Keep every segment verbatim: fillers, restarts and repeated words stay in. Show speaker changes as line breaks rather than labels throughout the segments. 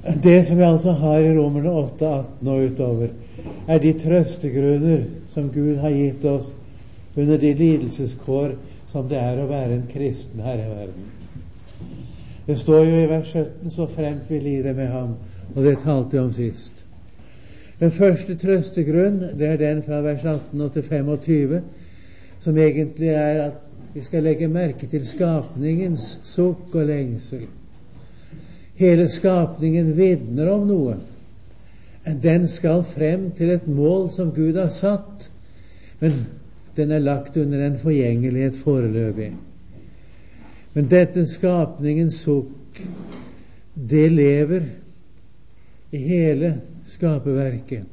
Det som vi altså har i Romerne åtte atten og utover, er de trøstegrunner som Gud har gitt oss under de lidelseskår som det er å være en kristen her i verden. Det står jo i vers sytten, så fremt vi lider med ham, og det talte vi om sist. Den første trøstegrunn, det er den fra vers atten og til femogtyve, som egentlig er at vi skal legge merke til skapningens sukk og lengsel. Hele skapningen vitner om noe. Den skal frem til et mål som Gud har satt, men den er lagt under en forgjengelighet foreløpig. Men dette skapningens sukk, det lever i hele skaperverket.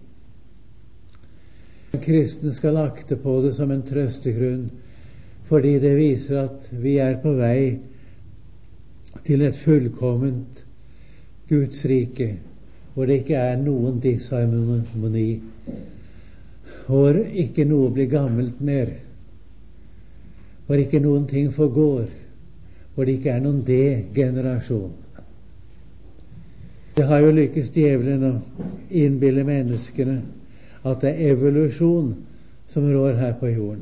Kristne skal akte på det som en trøstegrunn, fordi det viser at vi er på vei til et fullkomment Guds rike, hvor det ikke er noen disharmoni, hvor ikke noe blir gammelt mer, hvor ikke noen ting forgår, hvor det ikke er noen degenerasjon. Det har jo lykkes djevelen å innbille menneskene at det er evolusjon som rår her på jorden.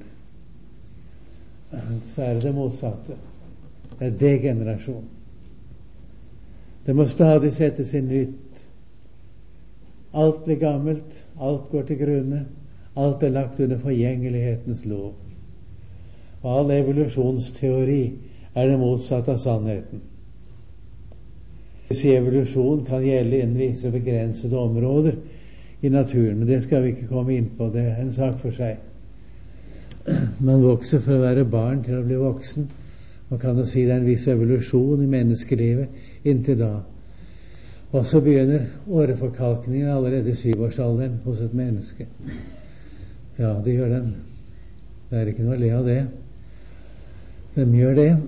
Så er det det motsatte. Det er degenerasjon. Det må stadig settes i nytt. Alt blir gammelt, alt går til grunne, alt er lagt under forgjengelighetens lov. Og all evolusjonsteori er det motsatte av sannheten. Hvis evolusjon kan gjelde innen visse begrensede områder i naturen, men det skal vi ikke komme inn på, det er en sak for seg. Man vokser fra å være barn til å bli voksen. Man kan jo si det er en viss evolusjon i menneskelivet inntil da. Og så begynner åreforkalkningen allerede i syvårsalderen hos et menneske. Ja, det gjør den. Det er ikke noe å le av det. De gjør det.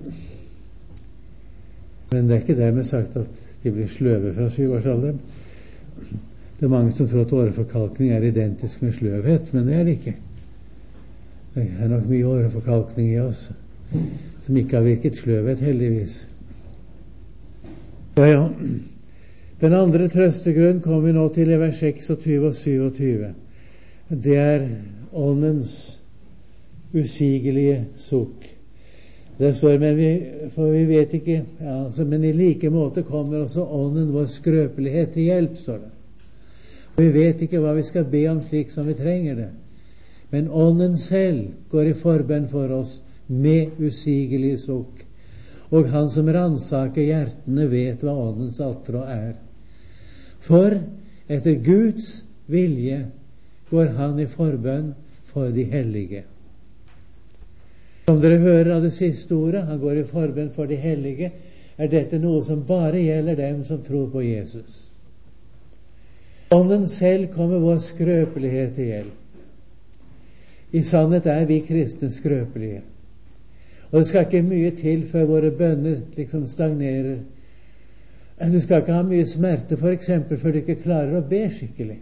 Men det er ikke dermed sagt at de blir sløve fra syvårsalderen. Det er mange som tror at åreforkalkning er identisk med sløvhet, men det er det ikke. Det er nok mye åreforkalkning i oss som ikke har virket sløvhet, heldigvis. Ja, ja. Den andre trøstegrunn kommer vi nå til i vers seksogtyve og syvogtyve. Det er åndens usigelige sukk. Det står, men vi, for vi vet ikke, ja, altså, men i like måte kommer også ånden vår skrøpelighet til hjelp, står det. Og vi vet ikke hva vi skal be om slik som vi trenger det. Men ånden selv går i forbønn for oss med usigelig sukk. Og han som ransaker hjertene vet hva åndens altro er. For etter Guds vilje går han i forbønn for de hellige. Som dere hører av det siste ordet, han går i forbønn for de hellige, er dette noe som bare gjelder dem som tror på Jesus. Ånden selv kommer vår skrøpelighet til hjelp. I sannhet er vi kristne skrøpelige. Og det skal ikke mye til før våre bønner liksom stagnerer. Du skal ikke ha mye smerte, for eksempel, før du ikke klarer å be skikkelig.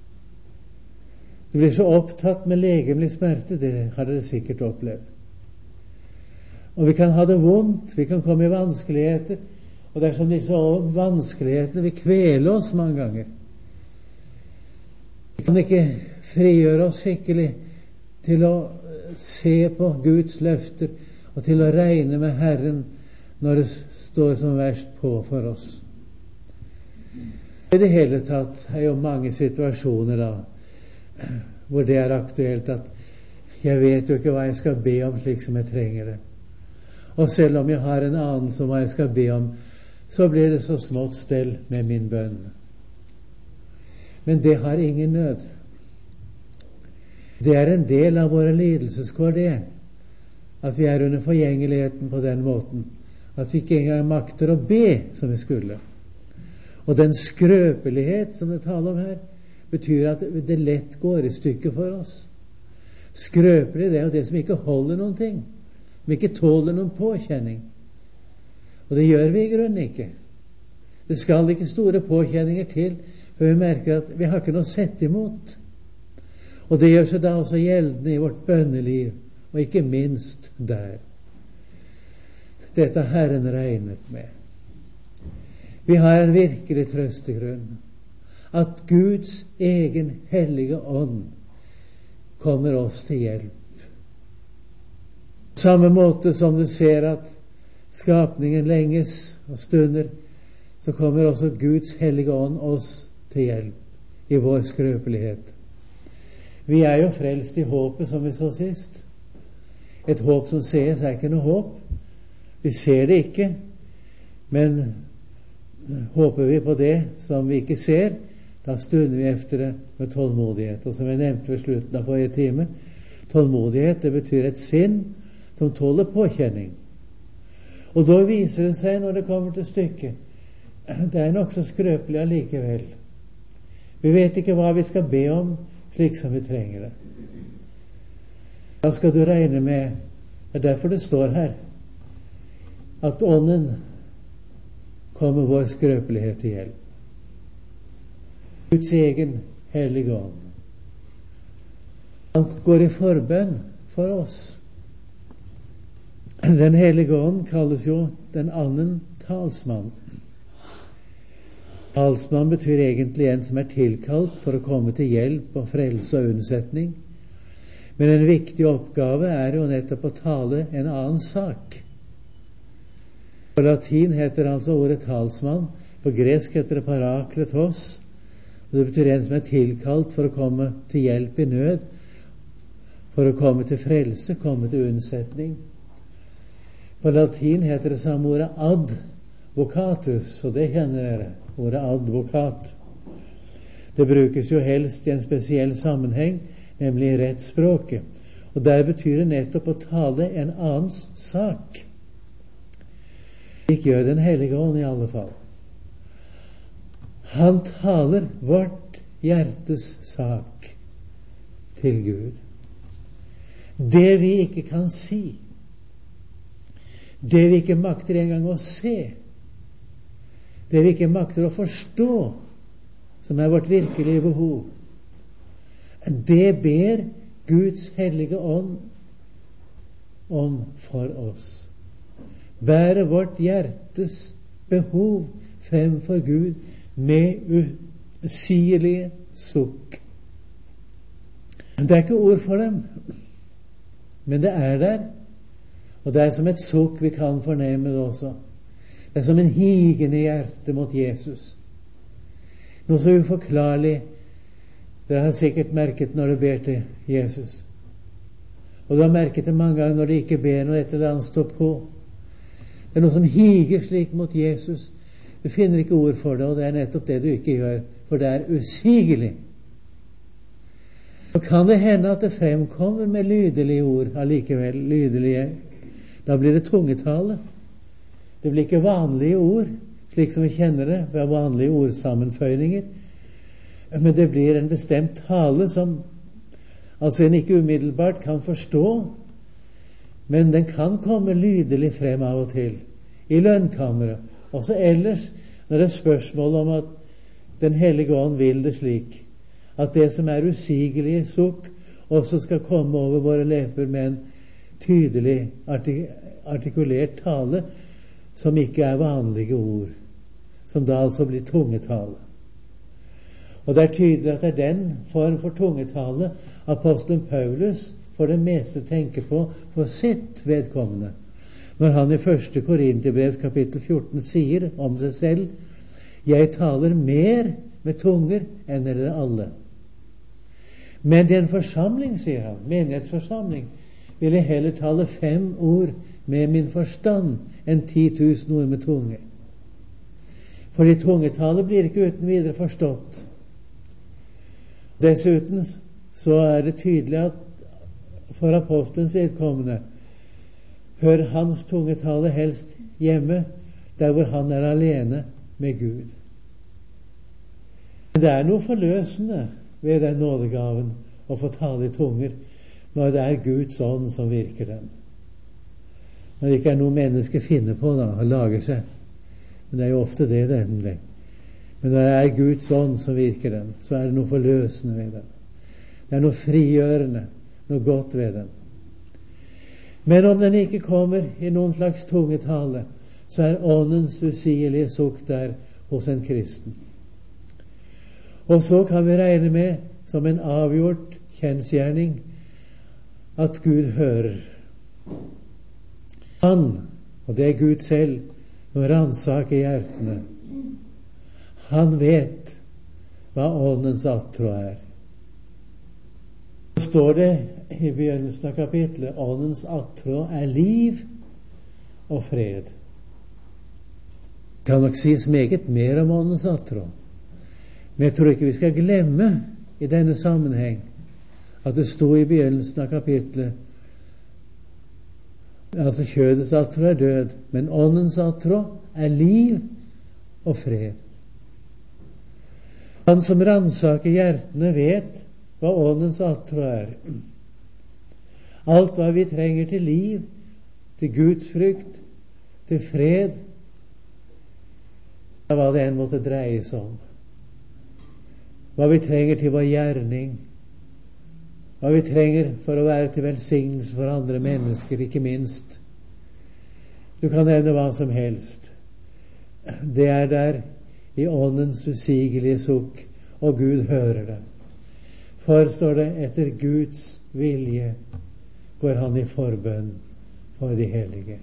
Du blir så opptatt med legemlig smerte, det har dere sikkert opplevd. Og vi kan ha det vondt, vi kan komme i vanskeligheter, og det er som disse vanskelighetene vil kvele oss mange ganger. Vi kan ikke frigjøre oss skikkelig til å se på Guds løfter og til å regne med Herren når det står som verst på for oss. I det hele tatt er jo mange situasjoner da hvor det er aktuelt at jeg vet jo ikke hva jeg skal be om slik som jeg trenger det. Og selv om jeg har en anelse om hva jeg skal be om, så blir det så smått stell med min bønn. Men det har ingen nød. Det er en del av våre lidelseskår, det, at vi er under forgjengeligheten på den måten, at vi ikke engang makter å be som vi skulle. Og den skrøpelighet som det taler om her, betyr at det lett går i stykker for oss. Skrøpelig, det er jo det som ikke holder noen ting, som ikke tåler noen påkjenning. Og det gjør vi i grunnen ikke. Det skal ikke store påkjenninger til, for vi merker at vi har ikke noe å sette imot. Og det gjør seg da også gjeldende i vårt bønneliv, og ikke minst der. Dette har Herren regnet med. Vi har en virkelig trøstegrunn. At Guds egen hellige ånd kommer oss til hjelp. På samme måte som du ser at skapningen lenges og stunder, så kommer også Guds hellige ånd oss til hjelp i vår skrøpelighet. Vi er jo frelst i håpet, som vi så sist. Et håp som ses er ikke noe håp. Vi ser det ikke, men håper vi på det som vi ikke ser, da stunder vi efter det med tålmodighet. Og som jeg nevnte ved slutten av forrige time, tålmodighet, det betyr et sinn som tåler påkjenning. Og da viser det seg, når det kommer til stykket, det er nok så skrøpelig allikevel. Vi vet ikke hva vi skal be om, slik som vi trenger det. Da skal du regne med, det er derfor det står her, at ånden kommer vår skrøpelighet til hjelp. Guds egen hellige ånd. Han går i forbønn for oss. Den hellige ånd kalles jo den annen talsmann. Talsmann betyr egentlig en som er tilkalt for å komme til hjelp og frelse og unnsetning. Men en viktig oppgave er jo nettopp å tale en annen sak. På latin heter altså ordet talsmann, på gresk heter det parakletos, og det betyr en som er tilkalt for å komme til hjelp i nød, for å komme til frelse, komme til unnsetning. På latin heter det samme ordet advocatus, og det kjenner dere, ordet advokat. Det brukes jo helst i en spesiell sammenheng, nemlig i rettsspråket, og der betyr det nettopp å tale en annens sak. Ikke gjør den hellige ånd i alle fall. Han taler vårt hjertes sak til Gud. Det vi ikke kan si, det vi ikke makter engang å se, det vi ikke makter å forstå, som er vårt virkelige behov, det ber Guds hellige ånd om for oss. Bære vårt hjertes behov fremfor Gud med usigelige sukk. Det er ikke ord for dem, men det er der, og det er som et sukk vi kan fornemme det også. Det er som en higende hjerte mot Jesus. Noe så uforklarlig. Dere har sikkert merket når du ber til Jesus. Og du har merket det mange ganger når du ikke ber noe etter det han står på. Det er noe som higer slik mot Jesus. Du finner ikke ord for det, og det er nettopp det du ikke gjør, for det er usigelig. Så kan det hende at det fremkommer med lydelige ord allikevel, lydelige. Da blir det tungetale. Det blir ikke vanlige ord, slik som vi kjenner det ved vanlige ordsammenføyninger, men det blir en bestemt tale som altså en ikke umiddelbart kan forstå, men den kan komme lydelig frem av og til i lønnkammeret. Også ellers, når det er spørsmål om at Den hellige ånd vil det slik, at det som er usigelige sukk, også skal komme over våre leper med en tydelig artikulert tale, som ikke er vanlige ord, som da altså blir tungetale. Og det er tydelig at det er den form for tungetale apostelen Paulus for det meste tenker på for sitt vedkommende, når han i første Korinterbrev kapittel fjorten sier om seg selv: «Jeg taler mer med tunger enn dere alle. Men i en forsamling, sier han, menighetsforsamling, vil jeg heller tale fem ord med min forstand enn ti tusen ord med tunge. Fordi tungetale blir ikke uten videre forstått. Dessuten så er det tydelig at for apostelens vedkommende hører hans tungetale helst hjemme der hvor han er alene med Gud. Men det er noe forløsende ved den nådegaven å få tale i tunger når det er Guds ånd som virker den. Når det ikke er noe menneske finner på da, og lager seg. Men det er jo ofte det det er. Men når det er Guds ånd som virker den, så er det noe forløsende ved den. Det er noe frigjørende, noe godt ved den. Men om den ikke kommer i noen slags tungetale, så er åndens usigelige sukk der, hos en kristen. Og så kan vi regne med, som en avgjort kjensgjerning, at Gud hører. Han, og det er Gud selv, som ransaker hjertene. Han vet hva åndens attråd er. Så står det i begynnelsen av kapitlet, åndens attråd er liv og fred. Det kan nok sies meget mer om åndens attråd, men jeg tror ikke vi skal glemme i denne sammenheng at det sto i begynnelsen av kapitlet, altså kjødets attråd er død, men åndens attråd er liv og fred. Han som ransaker hjertene vet hva åndens attråd er. Alt hva vi trenger til liv, til Guds frykt, til fred, hva det enn måtte dreie seg om. Hva vi trenger til vår gjerning, hva vi trenger for å være til velsignelse for andre mennesker, ikke minst. Du kan nevne hva som helst. Det er der i åndens usigelige sukk, og Gud hører det. For, står det, etter Guds vilje går han i forbønn for de hellige.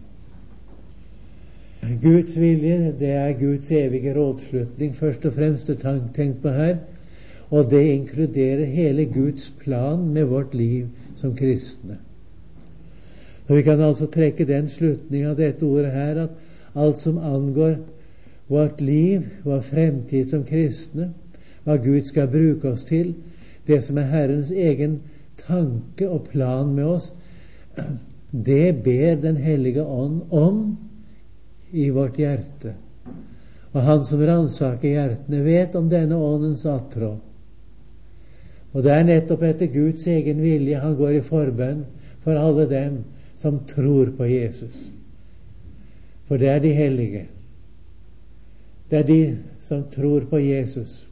Guds vilje, det er Guds evige rådslutning, først og fremst tenkt på her, og det inkluderer hele Guds plan med vårt liv som kristne. Og vi kan altså trekke den slutning av dette ordet her, at alt som angår vårt liv, vår fremtid som kristne, hva Gud skal bruke oss til, det som er Herrens egen tanke og plan med oss, det ber Den hellige ånd om i vårt hjerte. Og han som ransaker hjertene vet om denne åndens attråd. Og det er nettopp etter Guds egen vilje han går i forbønn for alle dem som tror på Jesus. For det er de hellige. Det er de som tror på Jesus.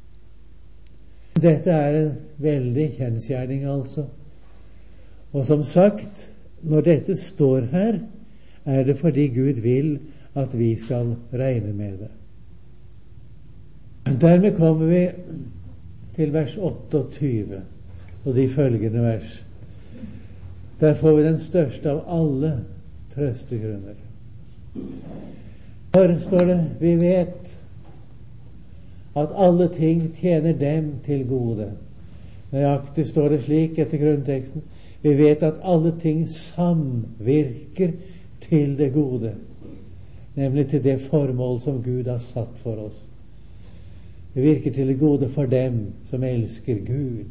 Dette er en veldig kjensgjerning, altså. Og som sagt, når dette står her, er det fordi Gud vil at vi skal regne med det. Dermed kommer vi til vers otteogtyve og de følgende vers. Der får vi den største av alle trøstegrunner. Her står det, vi vet at alle ting tjener dem til gode. Nøyaktig står det slik etter grunnteksten. Vi vet at alle ting samvirker til det gode, nemlig til det formål som Gud har satt for oss. Det virker til det gode for dem som elsker Gud,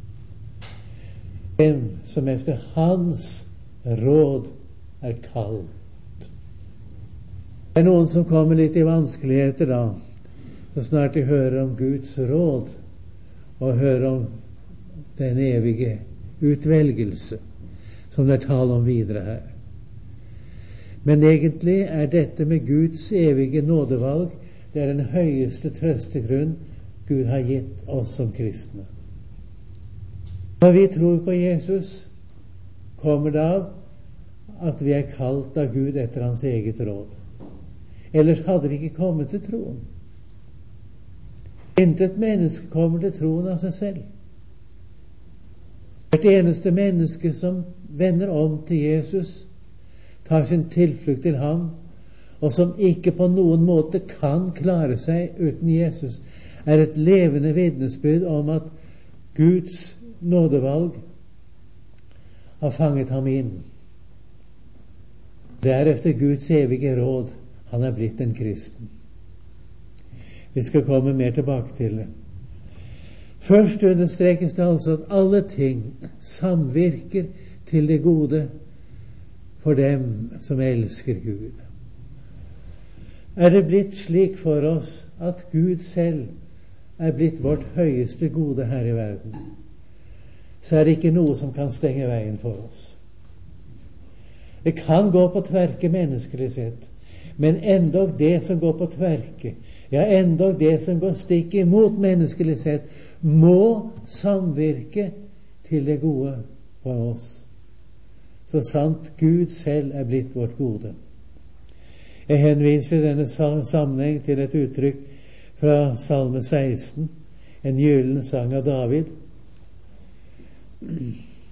dem som efter hans råd er kalt. Det er noen som kommer litt i vanskeligheter da, så snart de hører om Guds råd og hører om den evige utvelgelse som det er tale om videre her. Men egentlig er dette med Guds evige nådevalg, det er den høyeste trøstegrunn Gud har gitt oss som kristne. Når vi tror på Jesus, kommer det av at vi er kalt av Gud etter hans eget råd. Ellers hadde vi ikke kommet til troen. Intet menneske kommer til troen av seg selv. Hvert eneste menneske som vender om til Jesus, tar sin tilflukt til ham, og som ikke på noen måte kan klare seg uten Jesus, er et levende vitnesbyrd om at Guds nådevalg har fanget ham inn. Det er efter Guds evige råd han er blitt en kristen. Vi skal komme mer tilbake til det. Først understrekes det altså at alle ting samvirker til det gode for dem som elsker Gud. Er det blitt slik for oss at Gud selv er blitt vårt høyeste gode her i verden, så er det ikke noe som kan stenge veien for oss. Det kan gå på tverke menneskelig sett, men endog det som går på tverke, ja, endog det som går stikk imot menneskelig sett, må samvirke til det gode for oss. Så sant Gud selv er blitt vårt gode. Jeg henviser i denne sammenheng til et uttrykk fra Salme seksten, en gyllen sang av David. Han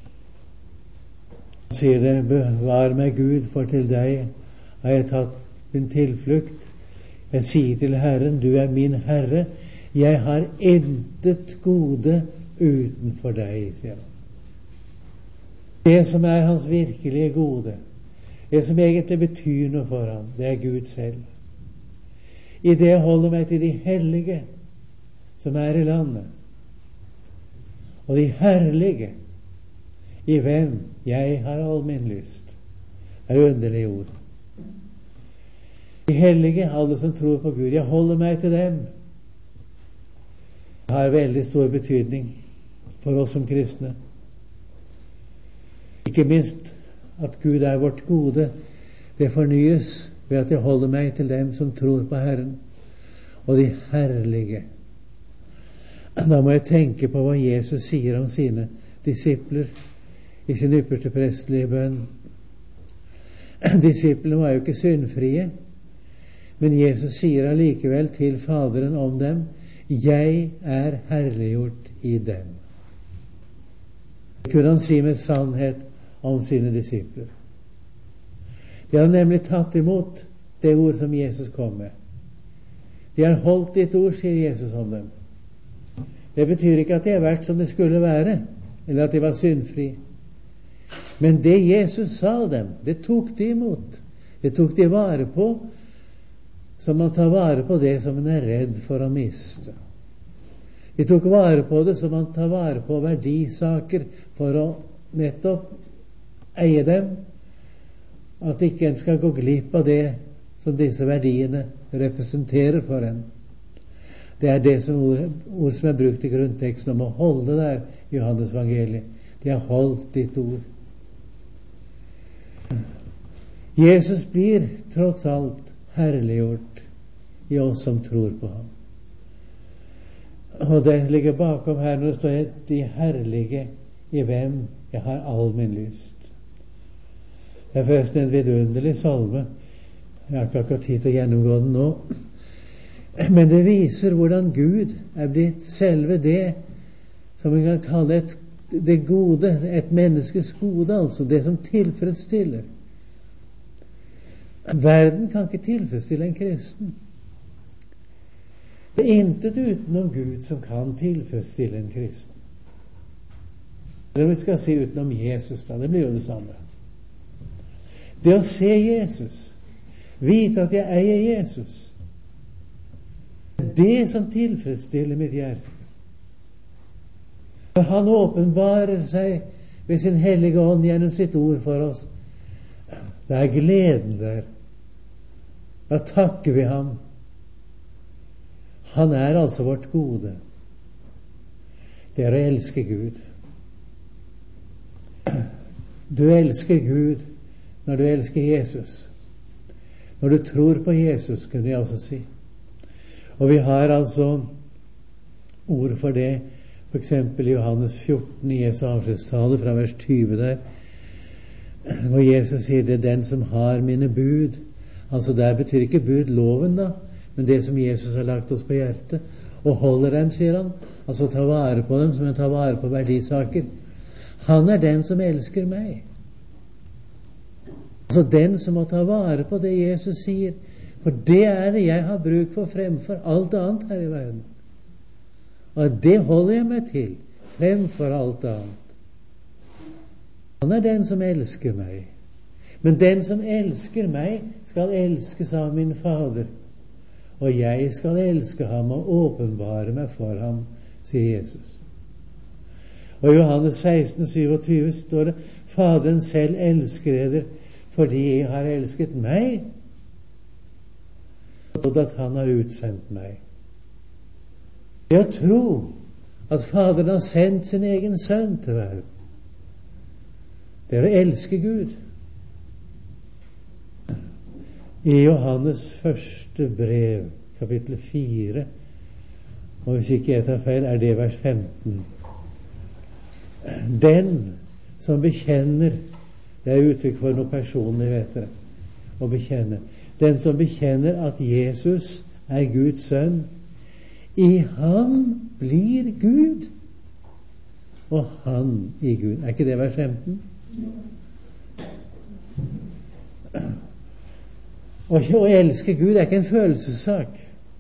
sier det: bevar meg Gud, for til deg har jeg tatt min tilflukt. Jeg sier til Herren, du er min Herre, jeg har intet gode utenfor deg, sier han. Det som er hans virkelige gode, det som egentlig betyr noe for ham, det er Gud selv. I det jeg holder meg til de hellige som er i landet, og de herlige, i hvem jeg har all min lyst. Det er underlige ord. De hellige, alle som tror på Gud, jeg holder meg til dem. Det har veldig stor betydning for oss som kristne. Ikke minst at Gud er vårt gode, det fornyes ved at jeg holder meg til dem som tror på Herren, og de herlige. Da må jeg tenke på hva Jesus sier om sine disipler i sin ypperste prestelige bønn. Disiplene var jo ikke syndfrie, men Jesus sier allikevel til Faderen om dem: jeg er herliggjort i dem. Det kunne han si med sannhet om sine disipler. De har nemlig tatt imot det ord som Jesus kom med. De har holdt ditt ord, sier Jesus om dem. Det betyr ikke at de har vært som det skulle være, eller at de var syndfri. Men det Jesus sa dem, det tok de imot. Det tok de vare på, som man tar vare på det som man er redd for å miste. De tok vare på det som man tar vare på verdisaker for å nettopp eie dem, at ikke en skal gå glipp av det som disse verdiene representerer for en. Det er det som ord, ord som er brukt i grunnteksten om å holde der i Johannes evangeliet. De har holdt ditt ord. Jesus blir tross alt herliggjort i oss som tror på ham. Og det ligger bakom her når det står: de herlige, i hvem jeg har all min lyst. Det er forresten en vidunderlig salme. Jeg har ikke akkurat tid til å gjennomgå den nå. Men det viser hvordan Gud er blitt selve det som vi kan kalle et, det gode, et menneskes gode, altså det som tilfredsstiller. Verden kan ikke tilfredsstille en kristen. Det er intet utenom Gud som kan tilfredsstille en kristen. Eller vi skal si utenom Jesus, da. Det blir jo det samme. Det å se Jesus, vite at jeg eier Jesus, det som tilfredsstiller mitt hjerte. Han åpenbarer seg ved sin hellige ånd gjennom sitt ord for oss. Det er gleden der. Da takker vi ham. Han er altså vårt gode. Det er å elske Gud. Du elsker Gud når du elsker Jesus. Når du tror på Jesus, kunne jeg også si. Og vi har altså ord for det, for eksempel i Johannes fjorten, i Jesu avskjedstale fra vers tyve der, hvor Jesus sier: det er den som har mine bud. Altså der betyr ikke bud loven da, men det som Jesus har lagt oss på hjertet, og holder dem, sier han, altså ta vare på dem som han tar vare på verdisaker. Han er den som elsker meg. Altså den som må ta vare på det Jesus sier, for det er det jeg har bruk for fremfor alt annet her i verden. Og det holder jeg meg til fremfor alt annet. Han er den som elsker meg. Men den som elsker meg, skal elskes av min Fader. Og jeg skal elske ham og åpenbare meg for ham, sier Jesus. Og i Johannes seksten syvogtyve står det: Faderen selv elsker eder, fordi jeg har elsket meg, og at han har utsendt meg. Det å tro at Faderen har sendt sin egen sønn til verden, det er å elske Gud. I Johannes første brev, kapittel fire, og hvis ikke jeg tar feil, er det vers femten. Den som bekjenner, det er uttrykk for noe personlig, vet dere, å bekjenne. den som bekjenner at Jesus er Guds sønn, i ham blir Gud, og han i Gud. Er ikke det vers femten? Og å elske Gud er ikke en følelsessak.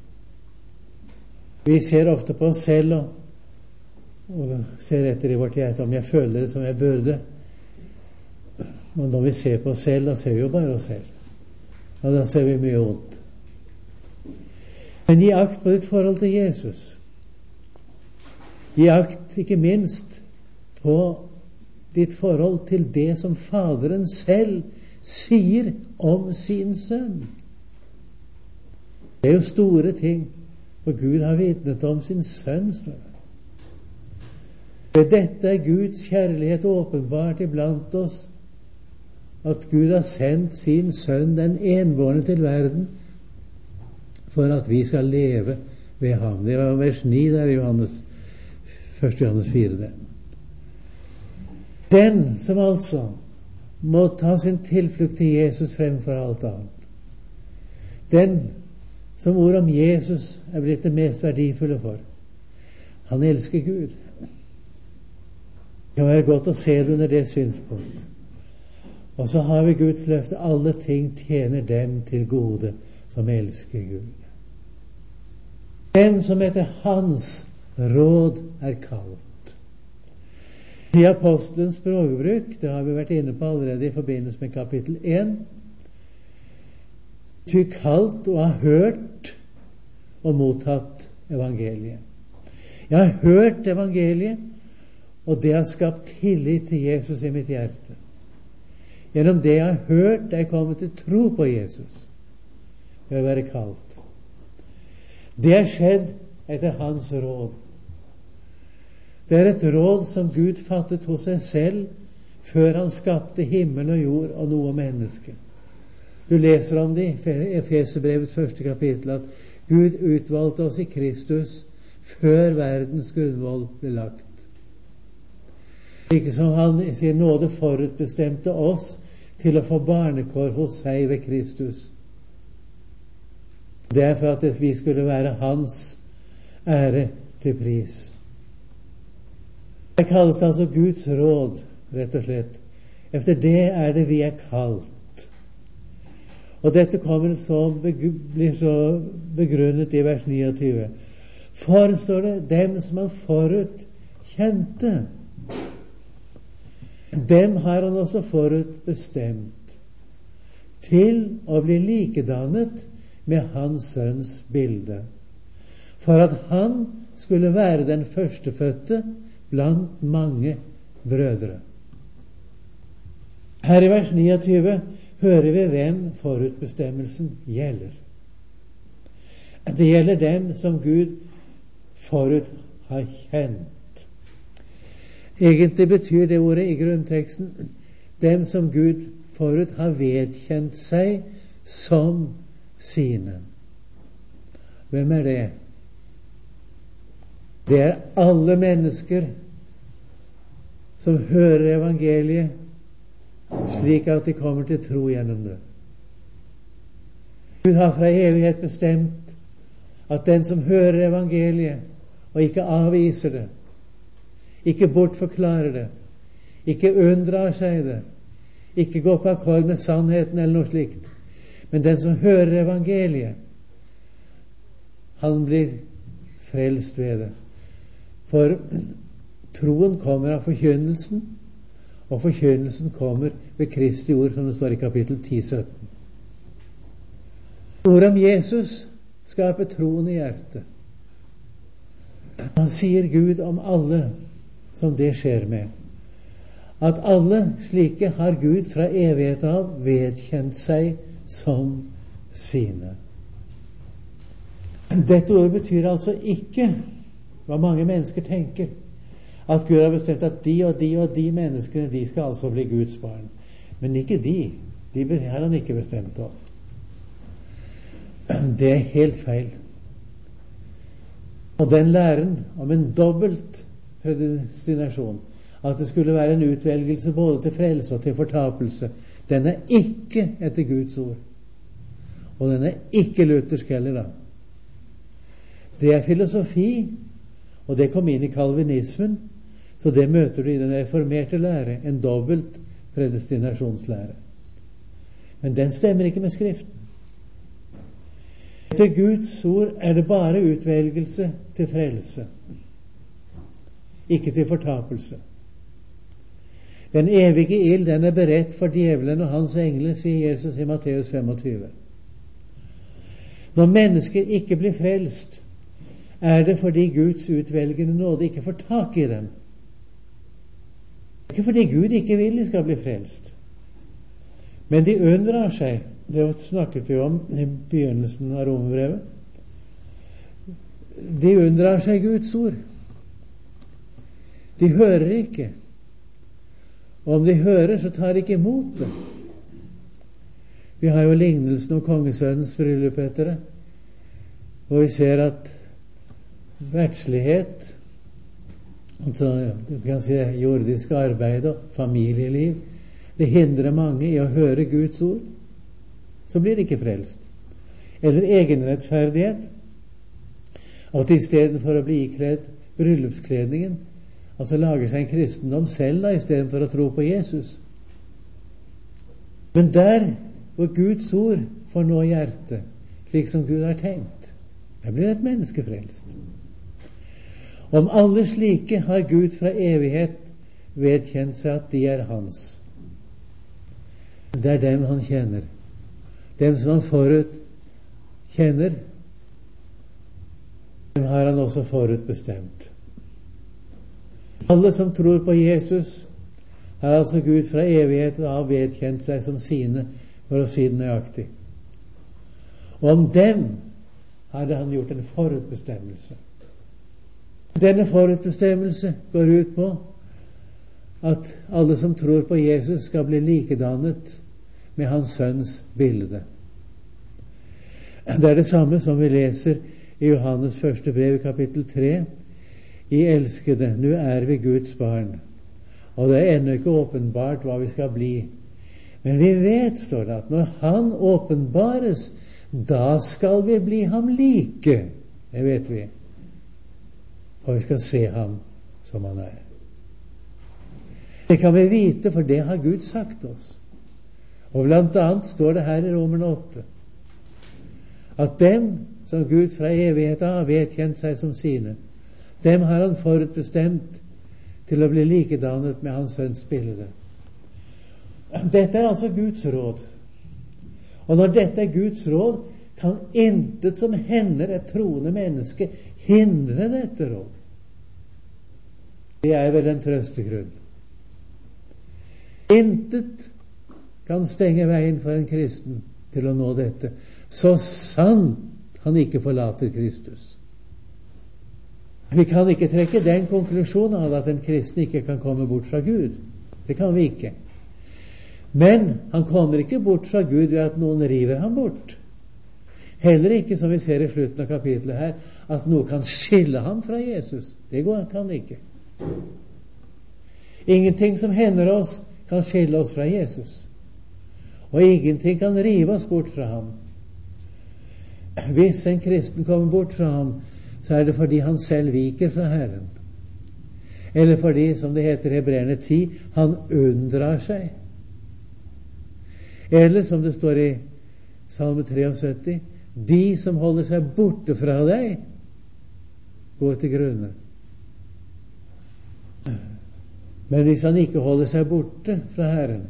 Vi ser ofte på oss selv og, og ser etter i vårt hjerte om jeg føler det som jeg burde. Og når vi ser på oss selv, da ser vi jo bare oss selv. Og da ser vi mye ondt. Men gi akt på ditt forhold til Jesus. Gi akt ikke minst på ditt forhold til det som Faderen selv sier om sin sønn. Det er jo store ting, for Gud har vitnet om sin sønn. Ved dette er Guds kjærlighet åpenbart iblant oss, at Gud har sendt sin sønn, den enbårne, til verden, for at vi skal leve ved ham. Det var vers ni der i Johannes, første Johannes fire. Der. Den som altså må ta sin tilflukt til Jesus fremfor alt annet, den som ord om Jesus er blitt det mest verdifulle for, han elsker Gud. Det kan være godt å se det under det synspunkt. Og så har vi Guds løfte: alle ting tjener dem til gode som elsker Gud. Den som etter hans råd er kalt. I apostelens språkbruk, det har vi vært inne på allerede i forbindelse med kapittel én, ty kalt og har hørt og mottatt evangeliet. Jeg har hørt evangeliet, og det har skapt tillit til Jesus i mitt hjerte. Gjennom det jeg har hørt, er jeg kommet til tro på Jesus ved å være kalt. Det er skjedd etter hans råd. Det er et råd som Gud fattet hos seg selv før han skapte himmel og jord og noe menneske. Du leser om det i Efeserbrevets første kapittel, at Gud utvalgte oss i Kristus før verdens grunnvoll ble lagt. Ikke som han i sin nåde forutbestemte oss til å få barnekår hos seg ved Kristus. Det er for at vi skulle være hans ære til pris. Det kalles altså Guds råd, rett og slett. Efter det er det vi er kalt. Og dette kommer så, blir så begrunnet i vers niogtyve. For, står det, dem som han forut kjente, dem har han også forut bestemt til å bli likedannet med hans sønns bilde, for at han skulle være den førstefødte blant mange brødre. Her i vers niogtyve hører vi hvem forutbestemmelsen gjelder. Det gjelder dem som Gud forut har kjent. Egentlig betyr det ordet i grunnteksten dem som Gud forut har vedkjent seg som sine. Hvem er det? Det er alle mennesker som hører evangeliet slik at de kommer til tro gjennom det. Gud har fra evighet bestemt at den som hører evangeliet og ikke avviser det, ikke bortforklarer det, ikke unndrar seg det, ikke går på akkord med sannheten eller noe slikt, men den som hører evangeliet, han blir frelst ved det. For troen kommer av forkynnelsen, og forkynnelsen kommer ved Kristi ord, som det står i kapittel ti sytten. Ordet om Jesus skaper troen i hjertet. Han sier Gud om alle som det skjer med, at alle slike har Gud fra evighet av vedkjent seg som sine. Dette ordet betyr altså ikke hva mange mennesker tenker, at Gud har bestemt at de og de og de menneskene, de skal altså bli Guds barn. Men ikke de. De har han ikke bestemt om. Det er helt feil. Og den læren om en dobbelt predestinasjon, at det skulle være en utvelgelse både til frelse og til fortapelse, den er ikke etter Guds ord. Og den er ikke luthersk heller, da. Det er filosofi, og det kom inn i kalvinismen, så det møter du i den reformerte lære, en dobbelt predestinasjonslære. Men den stemmer ikke med Skriften. Etter Guds ord er det bare utvelgelse til frelse, ikke til fortapelse. Den evige ild, den er beredt for djevelen og hans engler, sier Jesus i Matteus femogtyve. Når mennesker ikke blir frelst, er det fordi Guds utvelgende nåde ikke får tak i dem. Ikke fordi Gud ikke vil de skal bli frelst. Men de unndrar seg. Det snakket vi om i begynnelsen av Romerbrevet. De unndrar seg Guds ord. De hører ikke. Og om de hører, så tar de ikke imot det. Vi har jo lignelsen om kongesønnens bryllup etter det, og vi ser at verdslighet, altså du kan si jordisk arbeid og familieliv, det hindrer mange i å høre Guds ord. Så blir de ikke frelst. Eller egenrettferdighet, at i stedet for å bli ikledd bryllupskledningen, altså lager seg en kristendom selv da, i stedet for å tro på Jesus. Men der hvor Guds ord får nå hjertet, slik som Gud har tenkt, der blir et menneske frelst. Om alle slike har Gud fra evighet vedkjent seg at de er hans. Det er dem han kjenner. Dem som han forut kjenner, dem har han også forutbestemt. Alle som tror på Jesus, har altså Gud fra evighet av vedkjent seg som sine, for å si det nøyaktig. Og om dem hadde han gjort en forutbestemmelse. Denne forutbestemmelse går ut på at alle som tror på Jesus skal bli likedannet med hans sønns bilde. Det er det samme som vi leser i Johannes første brev, kapittel tre. I elskede, nå er vi Guds barn, og det er ennå ikke åpenbart hva vi skal bli. Men vi vet, står det, at når han åpenbares, da skal vi bli ham like. Det vet vi. Og vi skal se ham som han er. Det kan vi vite, for det har Gud sagt oss. Og blant annet står det her i Romerne åtte, at dem som Gud fra evigheten har vedkjent seg som sine, dem har han forutbestemt til å bli likedannet med hans sønns bilde. Dette er altså Guds råd. Og når dette er Guds råd, kan intet som hender et troende menneske hindre dette råd. Det er vel en trøstegrunn. Intet kan stenge veien for en kristen til å nå dette, så sant han ikke forlater Kristus. Vi kan ikke trekke den konklusjonen av at en kristen ikke kan komme bort fra Gud. Det kan vi ikke. Men han kommer ikke bort fra Gud ved at noen river ham bort. Heller ikke, som vi ser i slutten av kapitlet her, at noe kan skille ham fra Jesus. Det går, kan ikke. Ingenting som hender oss kan skille oss fra Jesus. Og ingenting kan rive oss bort fra ham. Hvis en kristen kommer bort fra ham, så er det fordi han selv viker fra Herren. Eller fordi, som det heter i Hebreerne ti, han unndrar seg. Eller, som det står i Salme syttitre, de som holder seg borte fra deg, går til grunne. Men hvis han ikke holder seg borte fra Herren,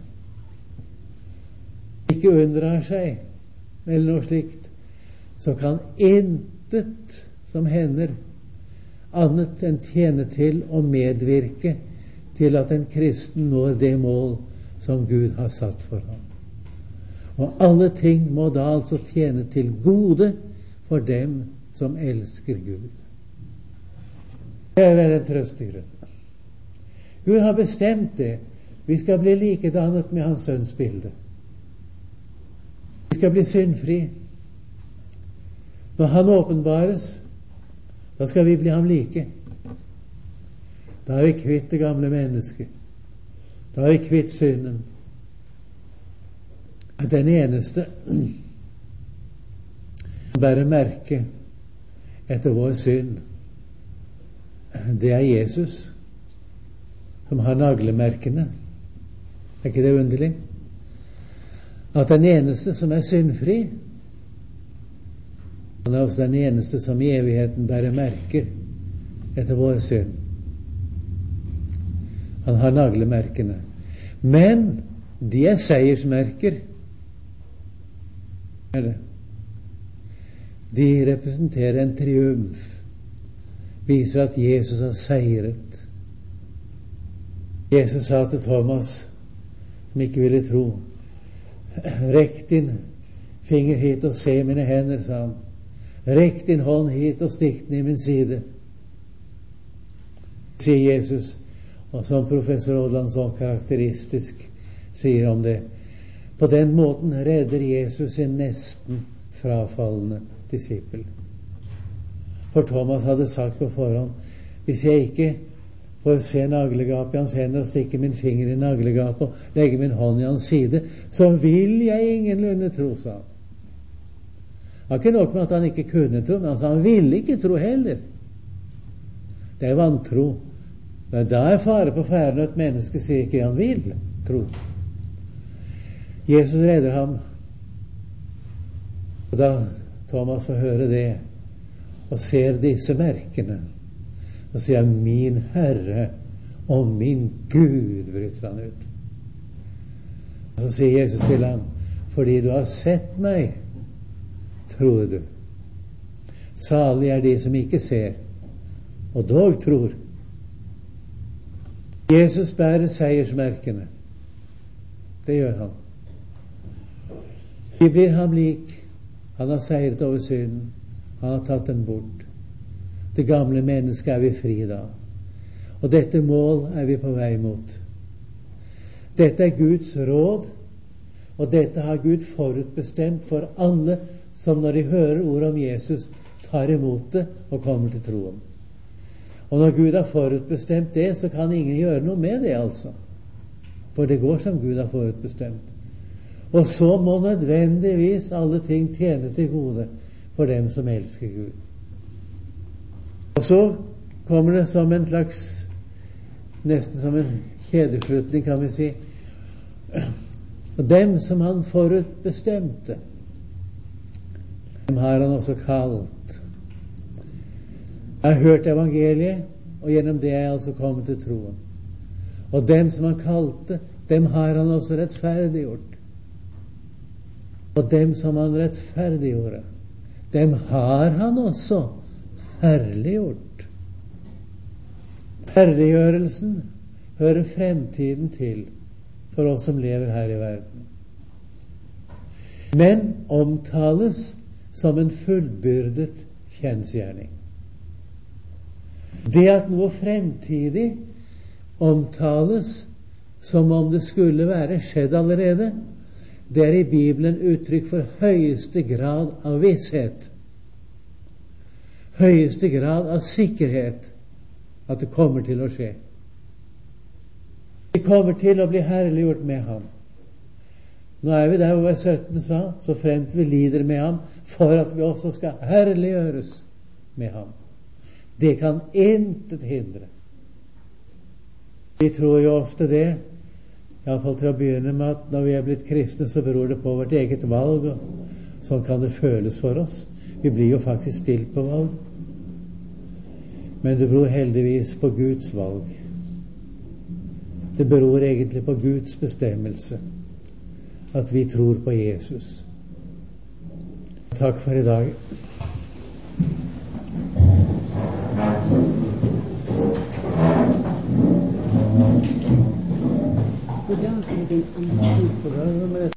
ikke unndrar seg, eller noe slikt, så kan intet som hender annet enn tjene til å medvirke til at en kristen når det mål som Gud har satt for ham. Og alle ting må da altså tjene til gode for dem som elsker Gud. Det er vel en trøstegrunn. Gud har bestemt det. Vi skal bli likedannet med hans sønns bilde. Vi skal bli syndfri. Når han åpenbares, da skal vi bli ham like. Da er vi kvitt det gamle mennesket. Da er vi kvitt synden. Den eneste bærer merke etter vår synd, det er Jesus, som har naglemerkene. Er ikke det underlig? At den eneste som er syndfri, han er også den eneste som i evigheten bærer merker etter vår synd. Han har naglemerkene. Men de er seiersmerker. De representerer en triumf, viser at Jesus har seiret. Jesus sa til Thomas, som ikke ville tro, rekk din finger hit og se mine hender, sa han. Rekk din hånd hit og stikk den i min side, sier Jesus. Og som professor Odland så karakteristisk sier om det, på den måten redder Jesus sin nesten frafallende disippel. For Thomas hadde sagt på forhånd, hvis jeg ikke får se naglegapet i hans hender og stikke min finger i naglegapet og legge min hånd i hans side, så vil jeg ingenlunde tro, sa han. Det var ikke nok med at han ikke kunne tro, men han ville ikke tro heller. Det er vantro. Men da er fare på ferde at mennesket sier ikke han vil tro. Jesus redder ham. Og da Thomas får høre det og ser disse merkene, og sier han, min Herre og min Gud, bryter han ut. Og så sier Jesus til ham, fordi du har sett meg, tror du. Salig er de som ikke ser, og dog tror. Jesus bærer seiersmerkene. Det gjør han. Vi blir ham lik. Han har seiret over synden. Han har tatt den bort. Det gamle mennesket er vi fri da. Og dette mål er vi på vei mot. Dette er Guds råd, og dette har Gud forutbestemt for alle som når de hører ord om Jesus, tar imot det og kommer til troen. Og når Gud har forutbestemt det, så kan ingen gjøre noe med det, altså. For det går som Gud har forutbestemt. Og så må nødvendigvis alle ting tjene til gode for dem som elsker Gud. Og så kommer det som en slags, nesten som en kjedeslutning, kan vi si. Og dem som han forutbestemte, dem har han også kalt. Jeg har hørt evangeliet, og gjennom det er jeg altså kommet til troen. Og dem som han kalte, dem har han også rettferdiggjort. Og dem som han rettferdiggjorde, dem har han også herliggjort. Herliggjørelsen hører fremtiden til for oss som lever her i verden, men omtales som en fullbyrdet kjensgjerning. Det at noe fremtidig omtales som om det skulle være skjedd allerede, det er i Bibelen uttrykk for høyeste grad av visshet, høyeste grad av sikkerhet at det kommer til å skje. Vi kommer til å bli herliggjort med ham. Nå er vi der hvor vers sytten sa, så fremt vi lider med ham, for at vi også skal herliggjøres med ham. Det kan intet hindre. Vi tror jo ofte det, i alle fall til å begynne med, at når vi er blitt kristne, så beror det på vårt eget valg, og sånn kan det føles for oss. Vi blir jo faktisk stilt på valg. Men det beror heldigvis på Guds valg. Det beror egentlig på Guds bestemmelse at vi tror på Jesus. Takk for i dag.
God dag, din ansikt.